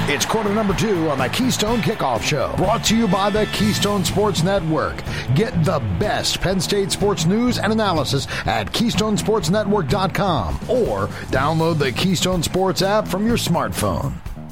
It's quarter number 2 on the Keystone Kickoff Show, brought to you by the Keystone Sports Network. Get the best Penn State sports news and analysis at KeystonesportsNetwork.com or download the Keystone Sports app from your smartphone.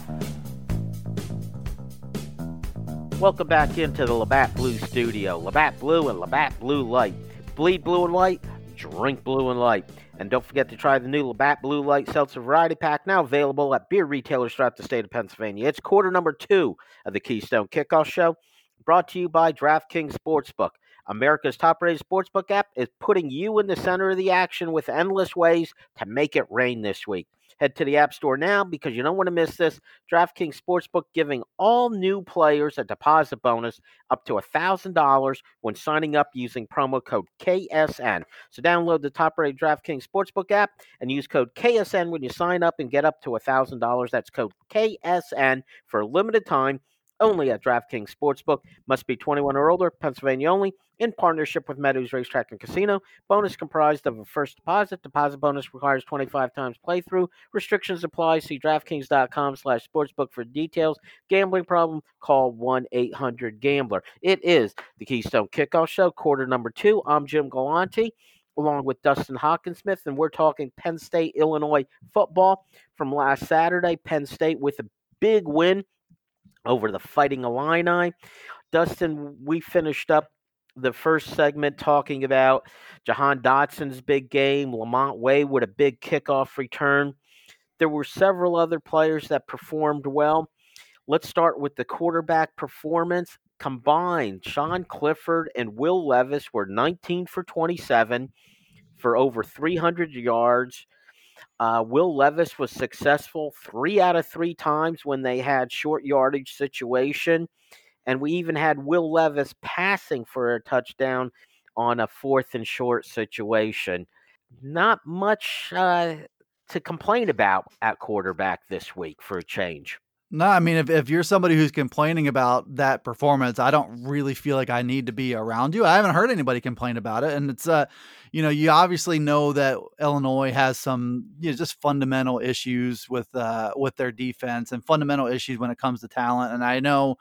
Welcome back into the Labatt Blue studio. Labatt Blue and Labatt Blue Light. Bleed blue and white, drink blue and light. And don't forget to try the new Labatt Blue Light Seltzer Variety Pack, now available at beer retailers throughout the state of Pennsylvania. It's quarter number 2 of the Keystone Kickoff Show, brought to you by DraftKings Sportsbook. America's top-rated sportsbook app is putting you in the center of the action with endless ways to make it rain this week. Head to the App Store now because you don't want to miss this. DraftKings Sportsbook giving all new players a deposit bonus up to $1,000 when signing up using promo code KSN. So download the top-rated DraftKings Sportsbook app and use code KSN when you sign up and get up to $1,000. That's code KSN for a limited time. Only at DraftKings Sportsbook. Must be 21 or older. Pennsylvania only. In partnership with Meadows Racetrack and Casino. Bonus comprised of a first deposit. Deposit bonus requires 25 times playthrough. Restrictions apply. See DraftKings.com/sportsbook for details. Gambling problem? Call 1-800-GAMBLER. It is the Keystone Kickoff Show, quarter number 2. I'm Jim Galante, along with Dustin Hawkinsmith, and we're talking Penn State, Illinois football from last Saturday. Penn State with a big win over the Fighting Illini. Dustin, we finished up the first segment talking about Jahan Dotson's big game, Lamont Wade with a big kickoff return. There were several other players that performed well. Let's start with the quarterback performance. Combined, Sean Clifford and Will Levis were 19 for 27 for over 300 yards. Will Levis was successful 3 out of 3 times when they had short yardage situation. And we even had Will Levis passing for a touchdown on a 4th and short situation. Not much to complain about at quarterback this week for a change. No, I mean, if you're somebody who's complaining about that performance, I don't really feel like I need to be around you. I haven't heard anybody complain about it. And it's, you obviously know that Illinois has some, just fundamental issues with their defense and fundamental issues when it comes to talent. And I know,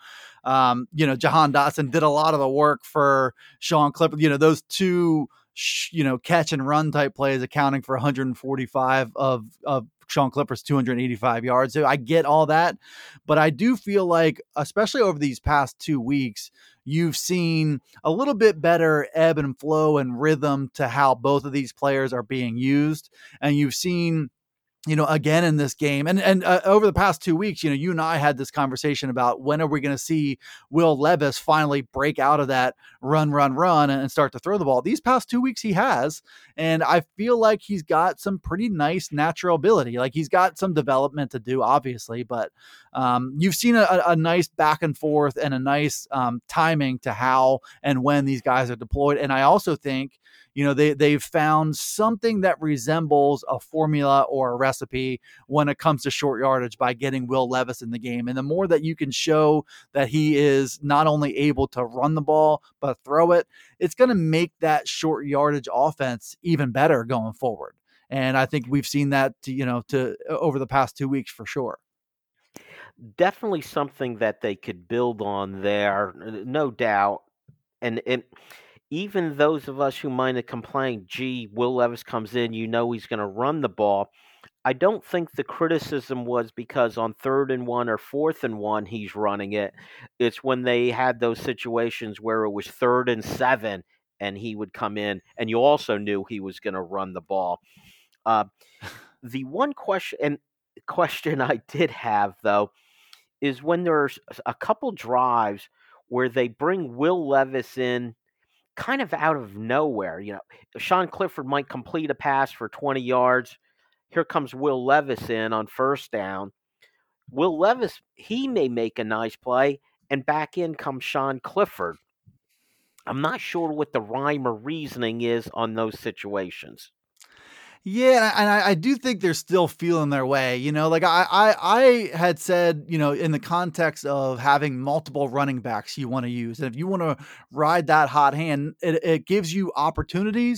Jahan Dotson did a lot of the work for Sean Clifford, those two, catch and run type plays accounting for 145 of Sean Clifford's 285 yards. So I get all that, but I do feel like, especially over these past 2 weeks, you've seen a little bit better ebb and flow and rhythm to how both of these players are being used. And you've seen, again in this game and over the past 2 weeks, you and I had this conversation about when are we going to see Will Levis finally break out of that run and start to throw the ball. These past 2 weeks he has, and I feel like he's got some pretty nice natural ability. Like he's got some development to do, obviously, but you've seen a nice back and forth and a nice timing to how and when these guys are deployed. And I also think, they've found something that resembles a formula or a recipe when it comes to short yardage by getting Will Levis in the game. And the more that you can show that he is not only able to run the ball, but throw it, it's going to make that short yardage offense even better going forward. And I think we've seen that, to over the past 2 weeks for sure. Definitely something that they could build on there, no doubt. And even those of us who might have complained, gee, Will Levis comes in, he's going to run the ball. I don't think the criticism was because on 3rd and 1 or 4th and 1, he's running it. It's when they had those situations where it was 3rd and 7 and he would come in and you also knew he was going to run the ball. The one question I did have, though, is when there's a couple drives where they bring Will Levis in kind of out of nowhere. Sean Clifford might complete a pass for 20 yards. Here comes Will Levis in on 1st down. Will Levis, he may make a nice play, and back in comes Sean Clifford. I'm not sure what the rhyme or reasoning is on those situations. Yeah, and I do think they're still feeling their way. Like I had said, in the context of having multiple running backs you want to use. And if you want to ride that hot hand, it gives you opportunities,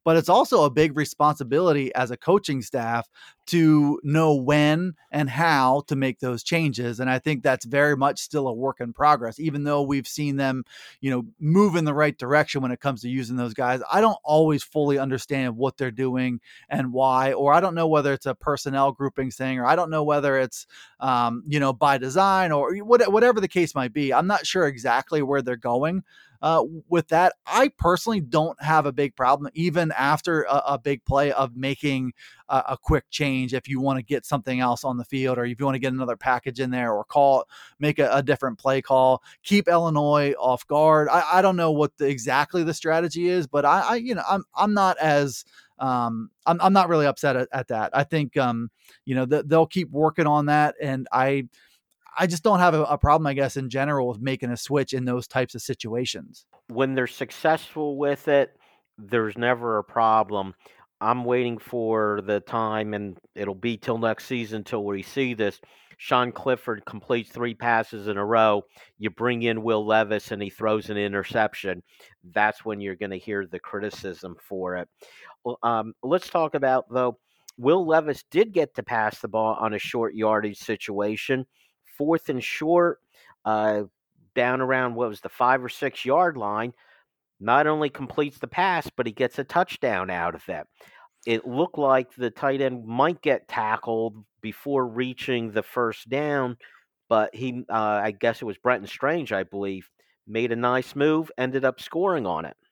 but it's also a big responsibility as a coaching staff to know when and how to make those changes. And I think that's very much still a work in progress, even though we've seen them, move in the right direction when it comes to using those guys. I don't always fully understand what they're doing and why, or I don't know whether it's a personnel grouping thing, or I don't know whether it's, by design or whatever the case might be. I'm not sure exactly where they're going with that. I personally don't have a big problem, even after a big play, of making a quick change if you want to get something else on the field, or if you want to get another package in there, or make a different play call, keep Illinois off guard. I don't know what exactly the strategy is, but I'm not as I'm not really upset at that. I think they'll keep working on that, and I just don't have a problem, I guess, in general, with making a switch in those types of situations. When they're successful with it, there's never a problem. I'm waiting for the time, and it'll be till next season till we see this. Sean Clifford completes 3 passes in a row. You bring in Will Levis, and he throws an interception. That's when you're going to hear the criticism for it. Let's talk about, though, Will Levis did get to pass the ball on a short yardage situation. 4th and short, down around what was the 5 or 6 yard line. Not only completes the pass, but he gets a touchdown out of it. It looked like the tight end might get tackled before reaching the first down, but he, I guess it was Brenton Strange, I believe, made a nice move, ended up scoring on it.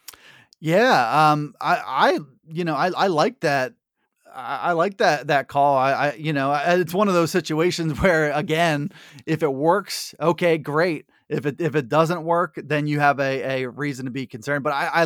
Yeah, I like that. I like that call. It's one of those situations where, again, if it works, okay, great. If it doesn't work, then you have a reason to be concerned. But I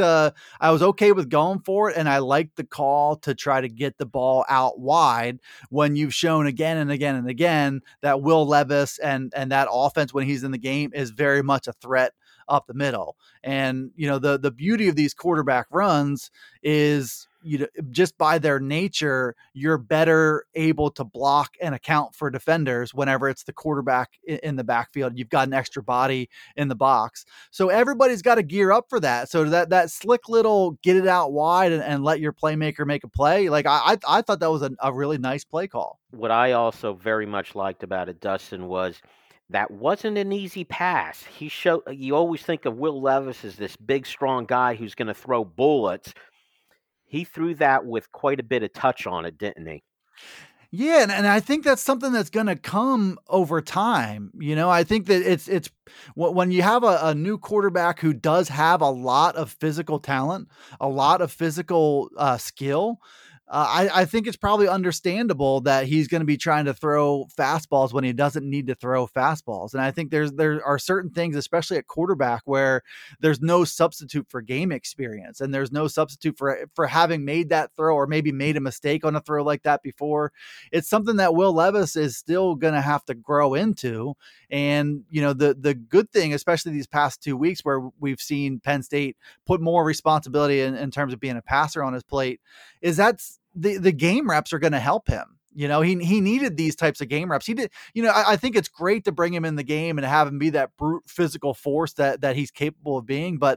was okay with going for it, and I liked the call to try to get the ball out wide when you've shown again and again and again that Will Levis and that offense, when he's in the game, is very much a threat up the middle. And the beauty of these quarterback runs is, just by their nature, you're better able to block and account for defenders whenever it's the quarterback in the backfield. You've got an extra body in the box. So everybody's got to gear up for that. So that slick little get it out wide and let your playmaker make a play. Like I thought that was a really nice play call. What I also very much liked about it, Dustin, was that wasn't an easy pass. You always think of Will Levis as this big, strong guy who's going to throw bullets. He threw that with quite a bit of touch on it, didn't he? Yeah, and I think that's something that's going to come over time. I think that it's when you have a new quarterback who does have a lot of physical talent, a lot of physical skill. I think it's probably understandable that he's going to be trying to throw fastballs when he doesn't need to throw fastballs. And I think there are certain things, especially at quarterback, where there's no substitute for game experience, and there's no substitute for having made that throw or maybe made a mistake on a throw like that before. It's something that Will Levis is still going to have to grow into. And, the good thing, especially these past 2 weeks where we've seen Penn State put more responsibility in terms of being a passer on his plate, is that's the game reps are going to help him. He needed these types of game reps. He did, I think it's great to bring him in the game and have him be that brute physical force that he's capable of being. But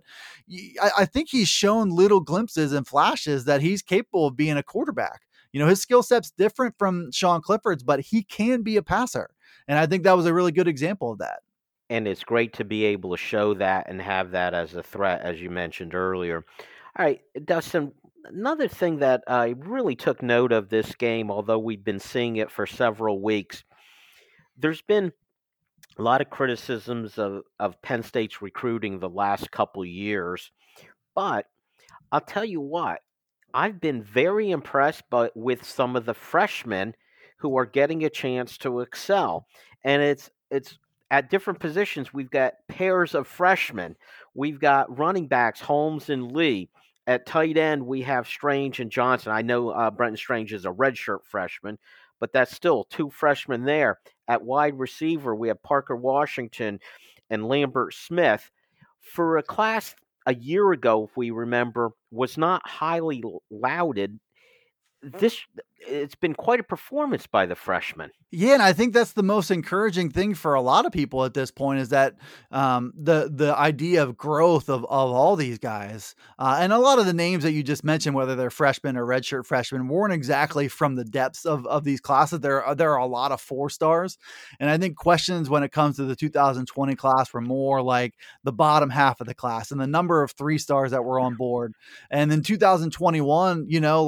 I think he's shown little glimpses and flashes that he's capable of being a quarterback. His skill set's different from Sean Clifford's, but he can be a passer. And I think that was a really good example of that. And it's great to be able to show that and have that as a threat, as you mentioned earlier. All right, Dustin, another thing that I really took note of this game, although we've been seeing it for several weeks, there's been a lot of criticisms of Penn State's recruiting the last couple years. But I'll tell you what, I've been very impressed with some of the freshmen who are getting a chance to excel. And it's at different positions. We've got pairs of freshmen. We've got running backs, Holmes and Lee. At tight end, we have Strange and Johnson. I know Brenton Strange is a redshirt freshman, but that's still 2 freshmen there. At wide receiver, we have Parker Washington and Lambert Smith. For a class a year ago, if we remember, was not highly lauded. it's been quite a performance by the freshman. Yeah, and I think that's the most encouraging thing for a lot of people at this point is that the idea of growth of all these guys and a lot of the names that you just mentioned, whether they're freshmen or redshirt freshmen, weren't exactly from the depths of these classes. There are a lot of 4-stars, and I think questions when it comes to the 2020 class were more like the bottom half of the class and the number of 3-stars that were on board. And in 2021,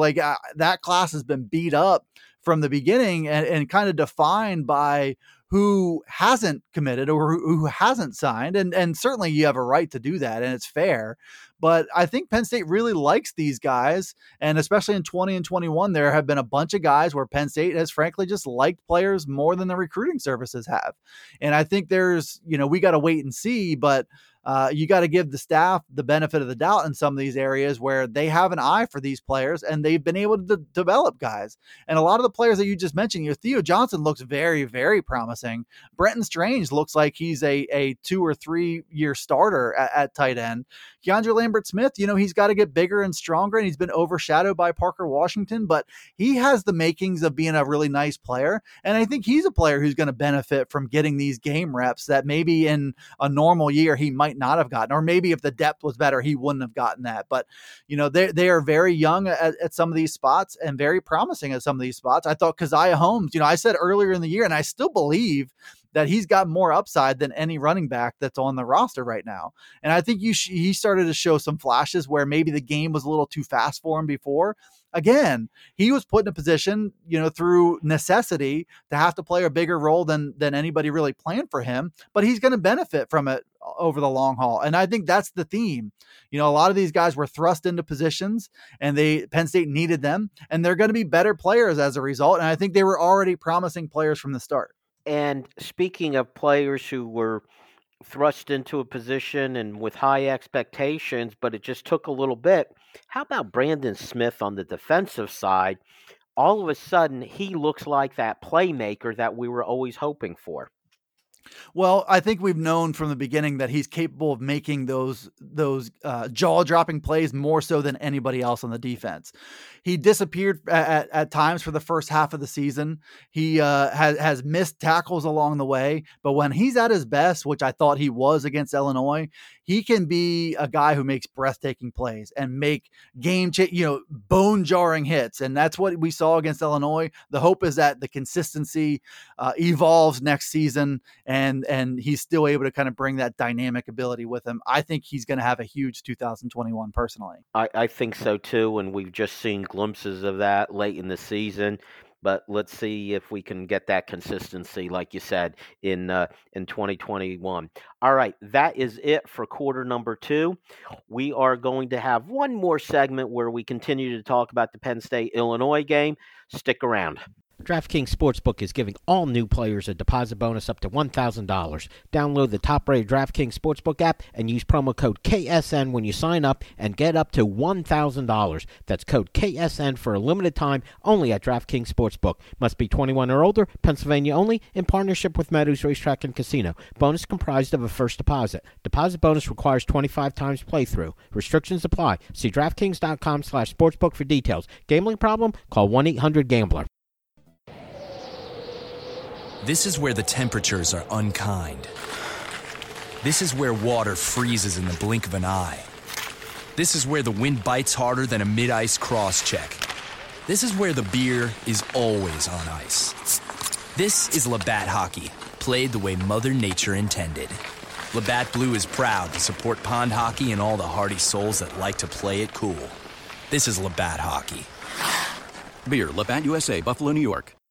that class has been beat up from the beginning and kind of defined by who hasn't committed or who hasn't signed. And certainly you have a right to do that and it's fair. But I think Penn State really likes these guys. And especially in 20 and 21, there have been a bunch of guys where Penn State has frankly just liked players more than the recruiting services have. And I think there's, we got to wait and see, but you got to give the staff the benefit of the doubt in some of these areas where they have an eye for these players and they've been able to develop guys. And a lot of the players that you just mentioned, Theo Johnson looks very, very promising. Brenton Strange looks like he's a 2 or 3 year starter at tight end. Keandre Lambert-Smith, he's got to get bigger and stronger, and he's been overshadowed by Parker Washington, but he has the makings of being a really nice player. And I think he's a player who's going to benefit from getting these game reps that maybe in a normal year he might not have gotten, or maybe if the depth was better, he wouldn't have gotten that. But, they are very young at some of these spots and very promising at some of these spots. I thought Keziah Holmes, I said earlier in the year, and I still believe that he's got more upside than any running back that's on the roster right now. And I think he started to show some flashes where maybe the game was a little too fast for him before. Again, he was put in a position, through necessity to have to play a bigger role than anybody really planned for him, but he's going to benefit from it over the long haul. And I think that's the theme. A lot of these guys were thrust into positions and Penn State needed them, and they're going to be better players as a result. And I think they were already promising players from the start. And speaking of players who were thrust into a position and with high expectations, but it just took a little bit, how about Brandon Smith on the defensive side? All of a sudden, he looks like that playmaker that we were always hoping for. Well, I think we've known from the beginning that he's capable of making those jaw-dropping plays more so than anybody else on the defense. He disappeared at times for the first half of the season. He has missed tackles along the way, but when he's at his best, which I thought he was against Illinois, he can be a guy who makes breathtaking plays and make bone-jarring hits, and that's what we saw against Illinois. The hope is that the consistency evolves next season, and he's still able to kind of bring that dynamic ability with him. I think he's going to have a huge 2021 personally. I think so too, and we've just seen glimpses of that late in the season. But let's see if we can get that consistency, like you said, in 2021. All right, that is it for quarter number 2. We are going to have one more segment where we continue to talk about the Penn State-Illinois game. Stick around. DraftKings Sportsbook is giving all new players a deposit bonus up to $1,000. Download the top-rated DraftKings Sportsbook app and use promo code KSN when you sign up and get up to $1,000. That's code KSN for a limited time only at DraftKings Sportsbook. Must be 21 or older, Pennsylvania only, in partnership with Meadows Racetrack and Casino. Bonus comprised of a first deposit. Deposit bonus requires 25 times playthrough. Restrictions apply. See DraftKings.com/sportsbook for details. Gambling problem? Call 1-800-GAMBLER. This is where the temperatures are unkind. This is where water freezes in the blink of an eye. This is where the wind bites harder than a mid-ice cross-check. This is where the beer is always on ice. This is Labatt Hockey, played the way Mother Nature intended. Labatt Blue is proud to support pond hockey and all the hardy souls that like to play it cool. This is Labatt Hockey. Beer, Labatt USA, Buffalo, New York.